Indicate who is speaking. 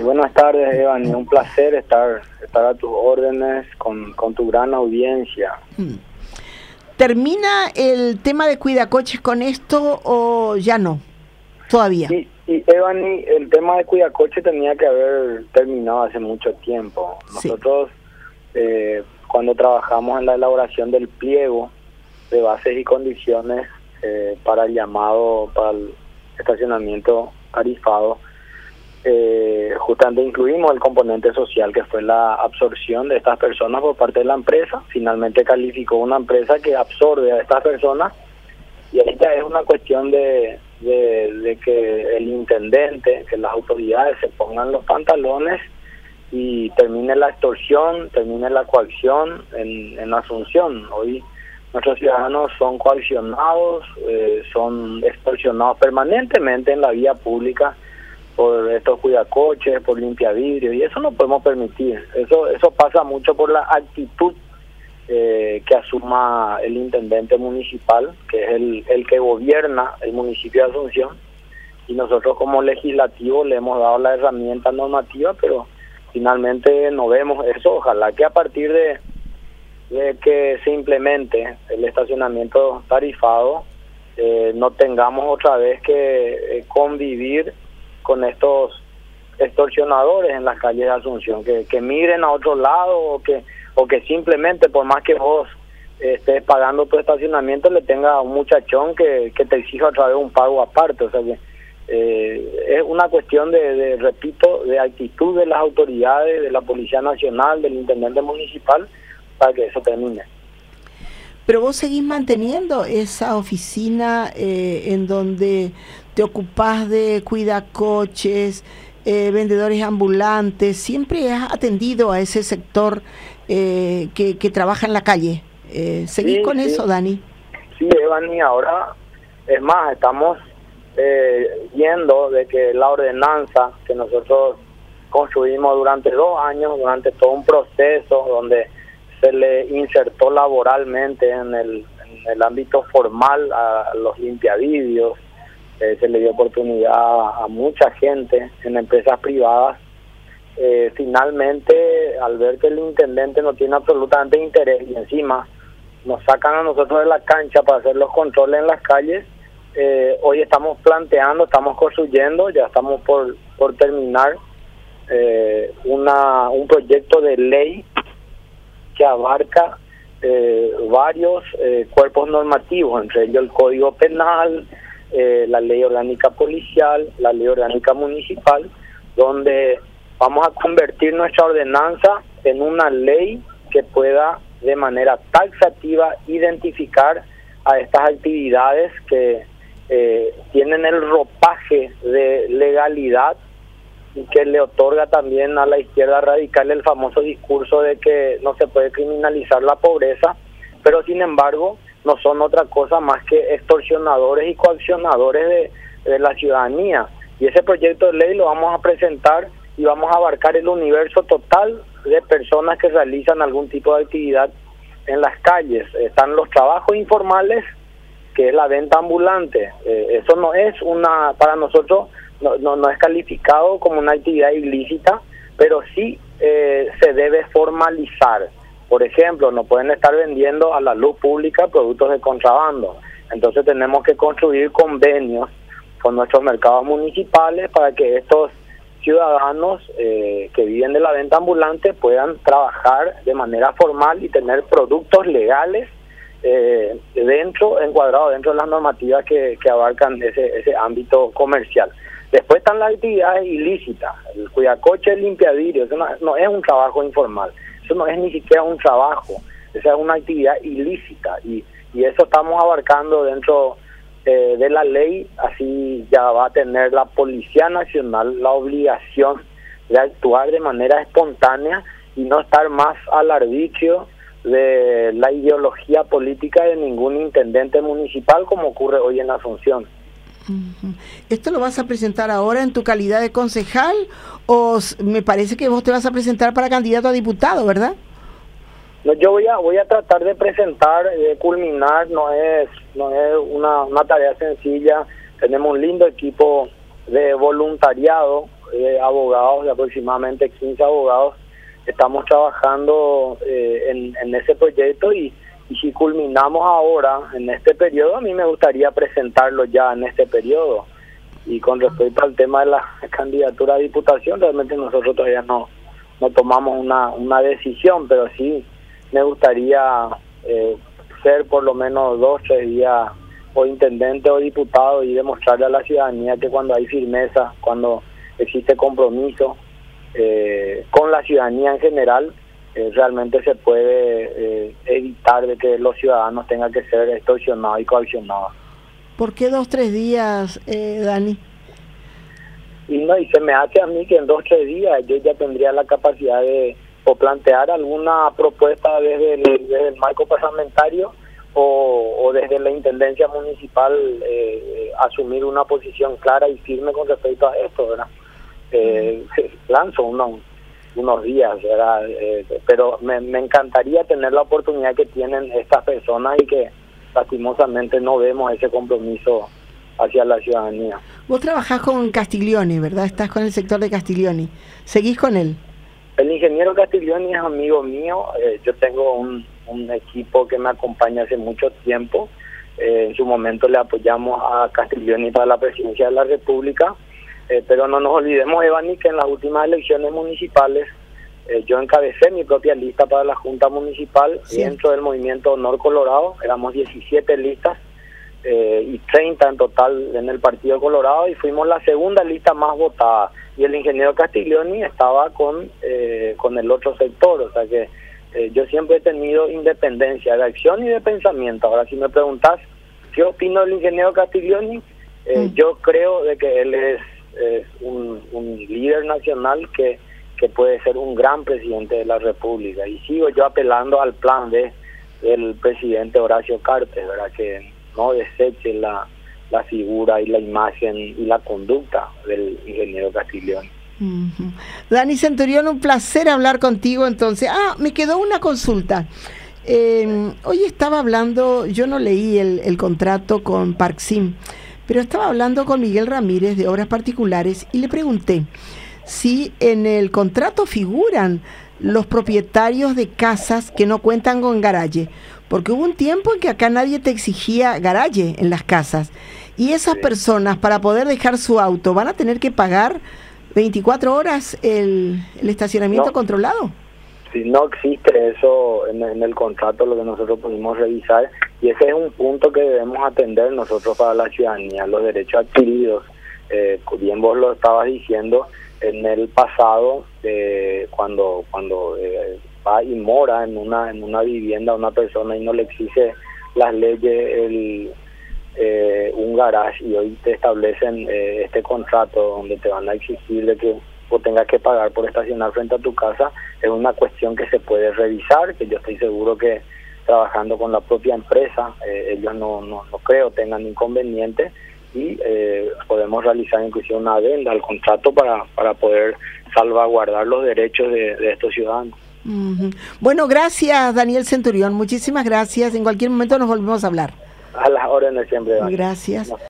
Speaker 1: Buenas tardes, Evan, y un placer estar a tus órdenes con tu gran audiencia.
Speaker 2: ¿Termina el tema de Cuidacoches con esto o ya no? Todavía.
Speaker 1: Y Evan, el tema de Cuidacoche tenía que haber terminado hace mucho tiempo. Nosotros, cuando trabajamos en la elaboración del pliego de bases y condiciones para el llamado, para el estacionamiento tarifado, justamente incluimos el componente social, que fue la absorción de estas personas por parte de la empresa. Finalmente calificó una empresa que absorbe a estas personas, y ahorita es una cuestión de que el intendente, que las autoridades se pongan los pantalones y termine la extorsión, termine la coacción en Asunción. Hoy nuestros ciudadanos son coaccionados, son extorsionados permanentemente en la vía pública por estos cuidacoches, por limpiavidrios, y eso no podemos permitir. Eso pasa mucho por la actitud que asuma el intendente municipal, que es el que gobierna el municipio de Asunción, y nosotros como legislativo le hemos dado la herramienta normativa, pero finalmente no vemos eso. Ojalá que a partir de que se implemente el estacionamiento tarifado, no tengamos otra vez que convivir con estos extorsionadores en las calles de Asunción, que migren a otro lado, o que simplemente, por más que vos estés pagando tu estacionamiento, le tenga a un muchachón que te exija otra vez un pago aparte. O sea que es una cuestión repito, de actitud de las autoridades, de la Policía Nacional, del intendente municipal, para que eso termine.
Speaker 2: Pero vos seguís manteniendo esa oficina en donde te ocupás de cuidacoches, vendedores ambulantes, siempre has atendido a ese sector que trabaja en la calle. ¿Seguís con eso, Dani?
Speaker 1: Sí, Evan, y ahora, es más, estamos viendo de que la ordenanza que nosotros construimos durante 2 años, durante todo un proceso donde se le insertó laboralmente en el ámbito formal a los limpiavidrios, se le dio oportunidad a mucha gente en empresas privadas. Finalmente, al ver que el intendente no tiene absolutamente interés y encima nos sacan a nosotros de la cancha para hacer los controles en las calles, hoy estamos planteando, estamos construyendo, ya estamos por terminar un proyecto de ley que abarca varios cuerpos normativos, entre ellos el Código Penal, la Ley Orgánica Policial, la Ley Orgánica Municipal, donde vamos a convertir nuestra ordenanza en una ley que pueda de manera taxativa identificar a estas actividades que tienen el ropaje de legalidad y que le otorga también a la izquierda radical el famoso discurso de que no se puede criminalizar la pobreza, pero sin embargo no son otra cosa más que extorsionadores y coaccionadores de la ciudadanía. Y ese proyecto de ley lo vamos a presentar y vamos a abarcar el universo total de personas que realizan algún tipo de actividad en las calles. Están los trabajos informales, que es la venta ambulante. Eso no es para nosotros no es calificado como una actividad ilícita, pero sí se debe formalizar. Por ejemplo, no pueden estar vendiendo a la luz pública productos de contrabando. Entonces tenemos que construir convenios con nuestros mercados municipales para que estos ciudadanos que viven de la venta ambulante puedan trabajar de manera formal y tener productos legales encuadrados dentro de las normativas que abarcan ese ámbito comercial. Después están las actividades ilícitas, el cuidacoche, el limpiavidrio. Eso no es un trabajo informal, eso no es ni siquiera un trabajo, esa es una actividad ilícita, y eso estamos abarcando dentro de la ley. Así ya va a tener la Policía Nacional la obligación de actuar de manera espontánea y no estar más al arbitrio de la ideología política de ningún intendente municipal, como ocurre hoy en Asunción.
Speaker 2: ¿Esto lo vas a presentar ahora en tu calidad de concejal o me parece que vos te vas a presentar para candidato a diputado, verdad?
Speaker 1: No, yo voy a tratar de presentar, de culminar. No es una tarea sencilla. Tenemos un lindo equipo de voluntariado de abogados, de aproximadamente 15 abogados, estamos trabajando en ese proyecto y si culminamos ahora en este periodo, a mí me gustaría presentarlo ya en este periodo. Y con respecto al tema de la candidatura a diputación, realmente nosotros todavía no tomamos una decisión, pero sí me gustaría ser por lo menos 2 o 3 días o intendente o diputado y demostrarle a la ciudadanía que cuando hay firmeza, cuando existe compromiso con la ciudadanía en general, realmente se puede evitar de que los ciudadanos tengan que ser extorsionados y coaccionados.
Speaker 2: ¿Por qué 2 o 3 días, Dani?
Speaker 1: Y se me hace a mí que en 2 o 3 días yo ya tendría la capacidad de o plantear alguna propuesta desde el marco parlamentario o desde la intendencia municipal, asumir una posición clara y firme con respecto a esto, ¿verdad? Lanzo unos días, ¿verdad? Pero me encantaría tener la oportunidad que tienen estas personas y que lastimosamente no vemos ese compromiso hacia la ciudadanía.
Speaker 2: Vos trabajás con Castiglioni, ¿verdad? Estás con el sector de Castiglioni. ¿Seguís con él?
Speaker 1: El ingeniero Castiglioni es amigo mío. Yo tengo un equipo que me acompaña hace mucho tiempo. En su momento le apoyamos a Castiglioni para la presidencia de la República. Pero no nos olvidemos, Evani, que en las últimas elecciones municipales yo encabecé mi propia lista para la Junta Municipal. Sí. Dentro del movimiento Honor Colorado éramos 17 listas y 30 en total en el Partido Colorado, y fuimos la segunda lista más votada, y el ingeniero Castiglioni estaba con el otro sector. O sea que yo siempre he tenido independencia de acción y de pensamiento. Ahora, si me preguntas qué opino del ingeniero Castiglioni, yo creo de que él es un líder nacional que puede ser un gran presidente de la República, y sigo yo apelando al plan del presidente Horacio Cartes, ¿verdad? Que no deseche la figura y la imagen y la conducta del ingeniero Castiglioni.
Speaker 2: Dani Centurión, un placer hablar contigo. Entonces, me quedó una consulta. Hoy estaba hablando, yo no leí el contrato con Parksim, pero estaba hablando con Miguel Ramírez de Obras Particulares y le pregunté si en el contrato figuran los propietarios de casas que no cuentan con garaje, porque hubo un tiempo en que acá nadie te exigía garaje en las casas, y esas personas, para poder dejar su auto, van a tener que pagar 24 horas el estacionamiento controlado.
Speaker 1: Si no existe eso en el contrato, lo que nosotros pudimos revisar, y ese es un punto que debemos atender nosotros para la ciudadanía, los derechos adquiridos. Bien vos lo estabas diciendo, en el pasado, cuando va y mora en una vivienda una persona y no le exige las leyes un garage, y hoy te establecen este contrato donde te van a exigir de que o tengas que pagar por estacionar frente a tu casa, es una cuestión que se puede revisar, que yo estoy seguro que trabajando con la propia empresa, ellos no creo tengan inconveniente, y podemos realizar inclusive una adenda al contrato para poder salvaguardar los derechos de estos ciudadanos.
Speaker 2: Bueno, gracias, Daniel Centurión, muchísimas gracias. En cualquier momento nos volvemos a hablar.
Speaker 1: A las órdenes siempre.
Speaker 2: Gracias.